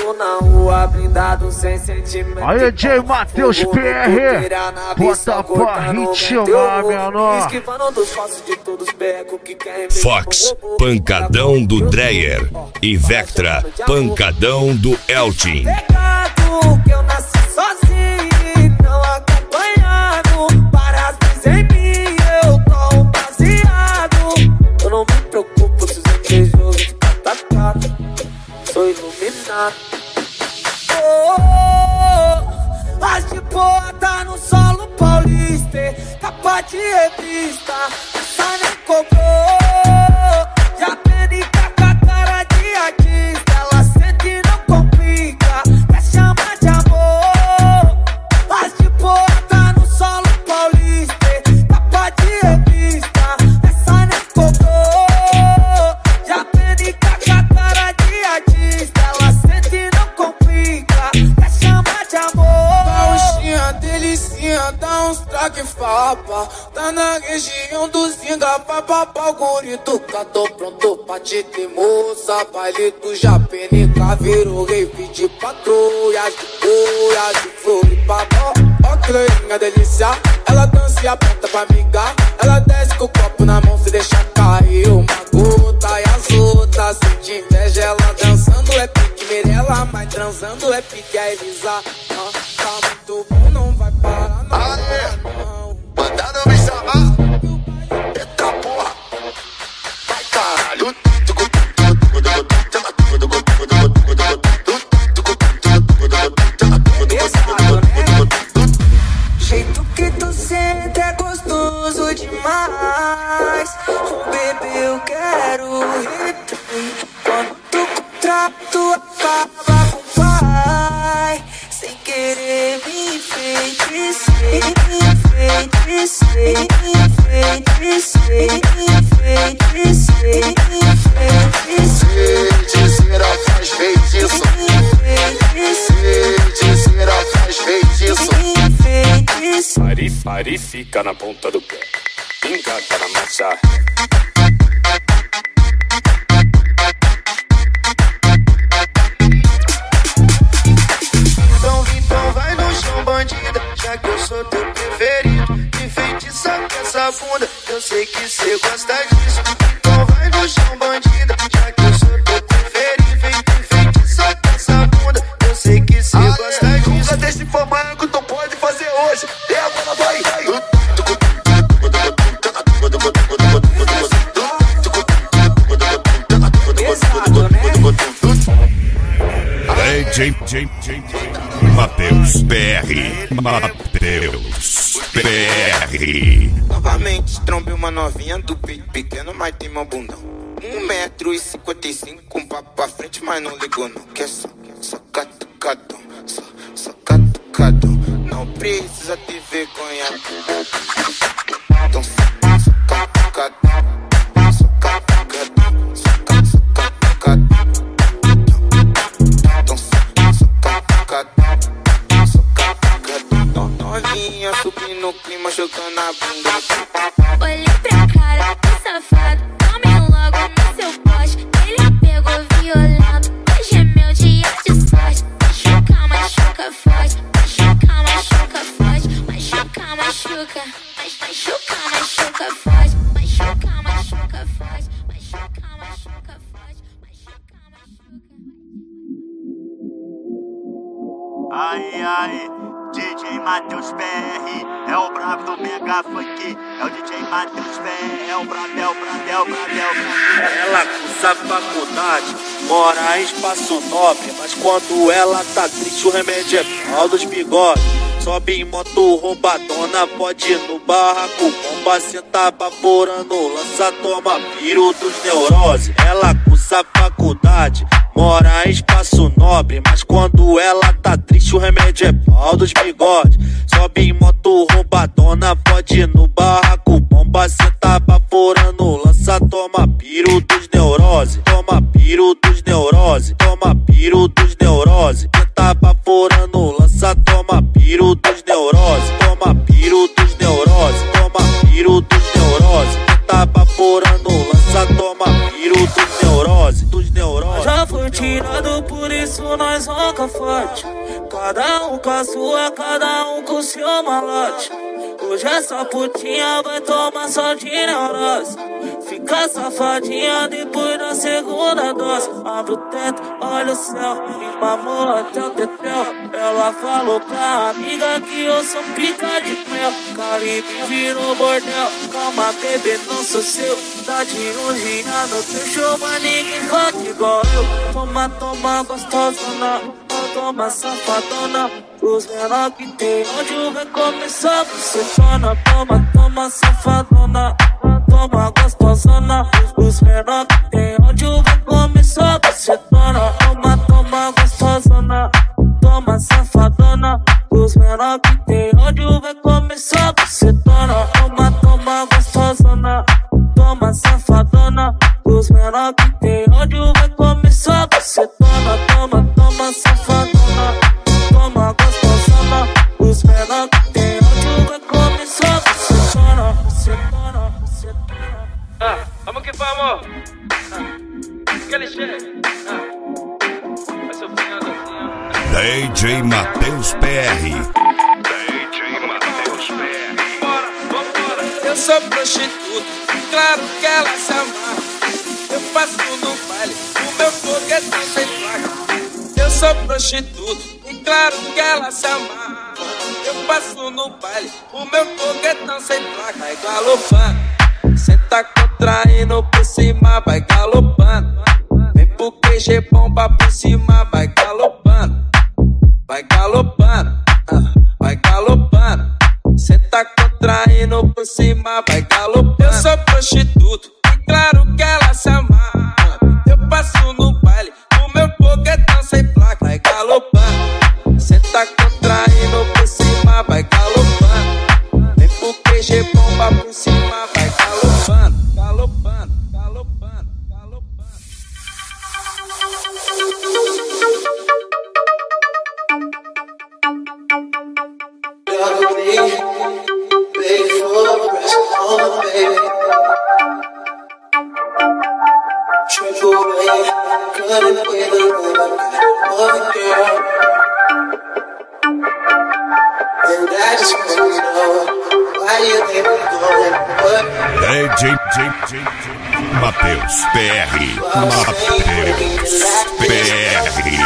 Ando na rua blindado sem sentimento. Aí, DJ Matheus PR, bota pra ritmar, menor. Esquivando dos falsos de todos becos que querem. Fox, pancadão do Dreyer. E Vectra, pancadão do Eltin. Pecado que eu nasci sozinho, não acompanhado. Para as vezes em mim eu tô baseado. Eu não me preocupo se os invejosos ficam atacados. Sou iluminado. As de boa tá no solo paulista, capa de revista, essa nem cobrou. Já pedi com a cara de artista, ela sente e não complica, quer chamar de amor. As de boa tá no solo paulista, capa de revista, essa nem cobrou. Já pedi com a cara de artista, ela sente e não complica, quer chamar de amor. Delicinha, dá uns traque fapa. Tá na região do Zinga, vai papar o gurito. Tô pronto pra te ter moça. Baile do Japenica, virou rave de patrulha. De boia, de Floripapa. Ó que loirinha delícia, ela dança e aponta pra amiga. Ela desce com o copo na mão, se deixa cair uma gota. E as outras sente inveja, ela dançando é pique Mirella, mas transando é pique a Elisa. Tá muito bom, não vai parar não. Aê, mandaram me chamar. Eita porra, vai caralho. Jeito que tu sente é gostoso demais. Oh, bebê, eu quero replay. Quando tu contrato acaba com o pai, sem querer me enfeitiçei, enfeitiçei, enfeitiçei, enfeitiçei, enfeitiçei. Feiticeira faz feitiço. Feiticeira faz feitiço. Pari fica na ponta do pé, engata na massa. Então vai no chão, bandida, já que eu sou teu preferido. Me feitiça com essa bunda, eu sei que cê gosta disso. Então vai no chão, bandida, já que eu sou teu preferido. Me feitiça com essa bunda, eu sei que cê gosta disso. Nunca deixe informar que tu pode fazer hoje. E agora vai, vai. Matheus PR. Matheus PR. Novamente trombei uma novinha do peito pequeno, mas tem meu bundão. 1,55 m, com papo pra frente, mas não ligou não. Quer só catucadão, só catucadão. Não precisa ter vergonha. Então só catucadão, só catucadão, só catucadão. Então só catucadão, só catucadão. Novinha subindo no clima, jogando a bunda. Olhei pra cara do safado, tome logo no seu poste. Ele pegou violento, hoje é meu dia de sorte. Machuca forte, machuca forte, machuca, machuca forte, machuca forte, machuca forte. Aí, DJ Matheus PR, é o brabo do Mega Funk. É o DJ Matheus PR, é o brabo. Ela cursa faculdade, mora em espaço nobre, mas quando ela tá triste o remédio é pau dos bigodes. Sobe em moto roubadona, pode ir no barraco, bomba, senta baforando, lança, toma piro dos neurose. Ela cursa faculdade, mora em espaço nobre, mas quando ela tá triste o remédio é pau dos bigodes. Sobe em moto roubadona, pode ir no barraco, bomba, senta baforando, lança, toma piro dos neurose. Toma piro dos neurose, toma piro dos neurose. Senta baforando, lança, toma piro dos neurose. Toma piro dos neurose, toma piro dos neurose. Senta baforando, lança, toma piro dos neurose. Já fui tirado, por isso isso nós ronca forte. Cada um com a sua, cada um com o seu malote. Hoje essa putinha vai tomar só de neurose. Fica safadinha depois da segunda dose. Abre o teto, olha o céu, me mamou até o tetel. Ela falou pra amiga que eu sou pica de mel. Caribe virou bordel, calma bebê, não sou seu. Tá de 11 anos no teu show, mas ninguém roda igual eu. Toma, toma, gostosona, toma, safadona. Os menor que tem onde vai começar, você toma, toma, toma, safadona. Toma, gostosona. Os menor que tem onde vai começar, você toma, toma, toma, gostosona. Toma, safadona. Os menor que tem onde vai começar, você toma, toma, toma, gostosona. Toma, safadona. Os menor que tem onde vai começar, você toma, toma, toma, safadona. Toma, gostosona. Os menor que tem onde vai começar, você toma, você toma, você toma. Vamos que vamos. Aquele cheiro. Vai sofrendo assim, DJ Matheus PR. DJ Matheus PR. Bora, vambora. Eu sou prostituta, claro que ela se amarra. Eu passo no baile, o meu foguetão sem placa. Eu sou prostituta, e claro que ela se amarra. Eu passo no baile, o meu foguetão sem placa. Vai galopando, cê tá contraindo por cima, vai galopando. Vem pro QG bomba por cima, vai galopando. Vai galopando, vai galopando. Cê tá contraindo por cima, vai galopando. Eu sou prostituto, e claro que ela se amarra. Eu passo no baile, o meu foguetão sem placa. Vai galopando, cê tá contraindo por cima, vai galopando. Vem pro QG bomba por cima, vai galopando. Galopando, galopando, galopando. DJ Matheus PR. Matheus PR.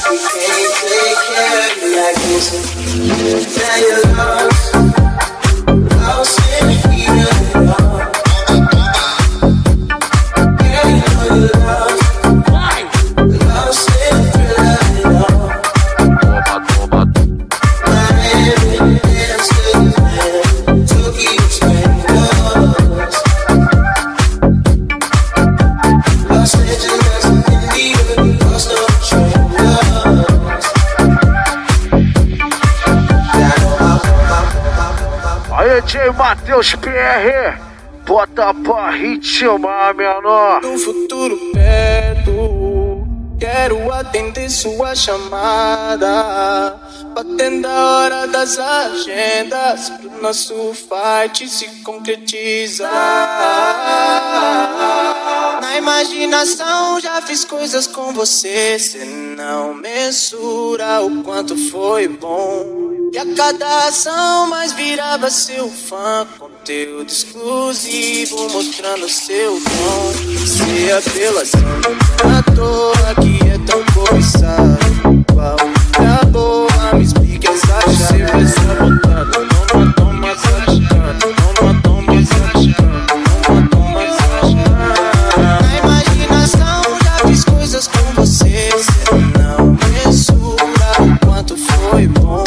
DJ Matheus PR, bota pra ritmar, menor. No futuro perto, quero atender sua chamada, batendo a hora das agendas, pro nosso fight se concretizar. Na imaginação já fiz coisas com você, cê não mensura o quanto foi bom. E a cada ação mais virava seu fã, conteúdo exclusivo mostrando seu dom. Se a apelação não é à toa que é tão cobiçado, qual é a boa? Me explique essa chave. Você vai sabotando, toma, toma, exagerando, toma, toma, exagerando, toma, toma, exagerando. Na imaginação já fiz coisas com você, cê não mensura o quanto foi bom.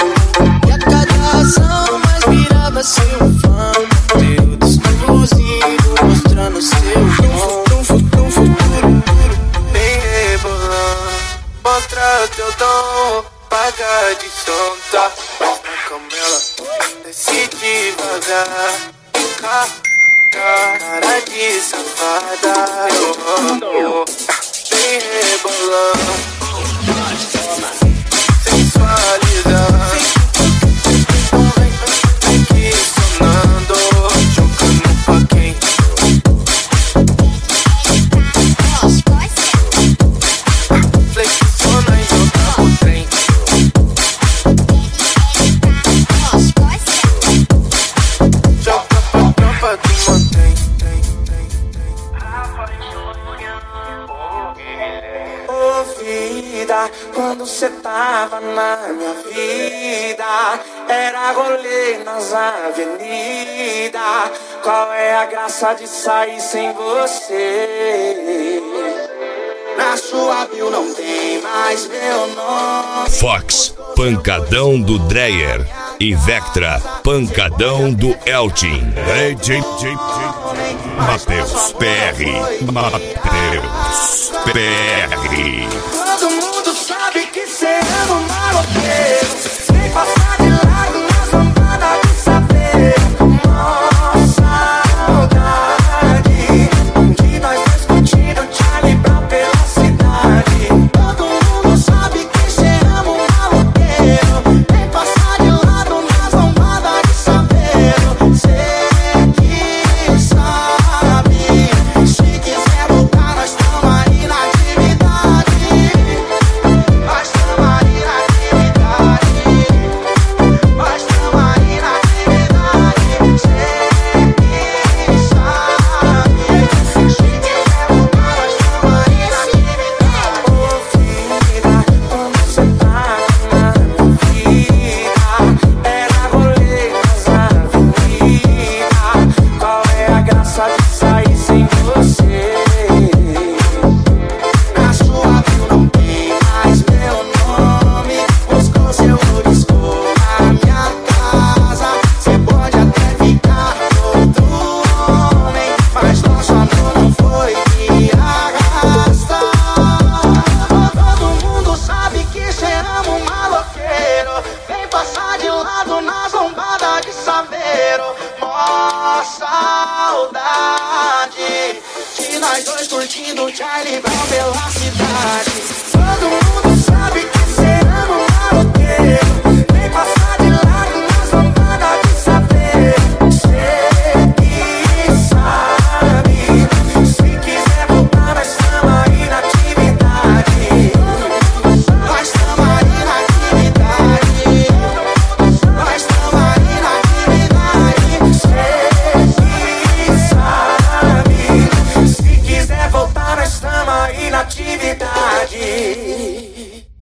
Mas virava seu fã, conteúdo exclusivo mostrando seu dom. Num futuro bem rebolando, mostra teu dom, paga de sonta. Mas na cama ela desce devagar, cara de safada. Bem rebolando, sensualizando. Flexiona e joga mantém. Ô vida, quando cê tava na minha vida, era rolê nas avenidas. Qual é a graça de sair sem você? Na sua bio não tem mais meu nome. Fox, pancadão do Dreyer. E Vectra, pancadão do Eltin. DJ Matheus PR. Matheus PR. Todo mundo sabe que cê ama um maloqueiro. Vem passar de lado nas lambadas de saber. Nossa saudade de nós dois curtindo Charlie Brown pela cidade. Todo mundo sabe que cê ama um maloqueiro. Vem passar de lado nas lambadas de saber. Cê que sabe. Se quiser voltar, nós tamo aí na atividade. Nós tamo aí na atividade. Nós tamo aí na atividade. Cê que sabe. Se quiser voltar, nós tamo aí na atividade. Ô vida, quando cê tava na minha vida, era rolê nas avenidas. Qual é a graça de sair sem você? Na sua bio não tem mais meu nome. Buscou seu riscou na minha casa. Cê pode até ficar com outro homem, mas nosso amor não foi de arrasta. Todo mundo sabe que cê ama um maloqueiro. Vem passar de lado nas lombadas de Saveiro. Mó saudade de nós dois curtindo Charlie Brown pela cidade.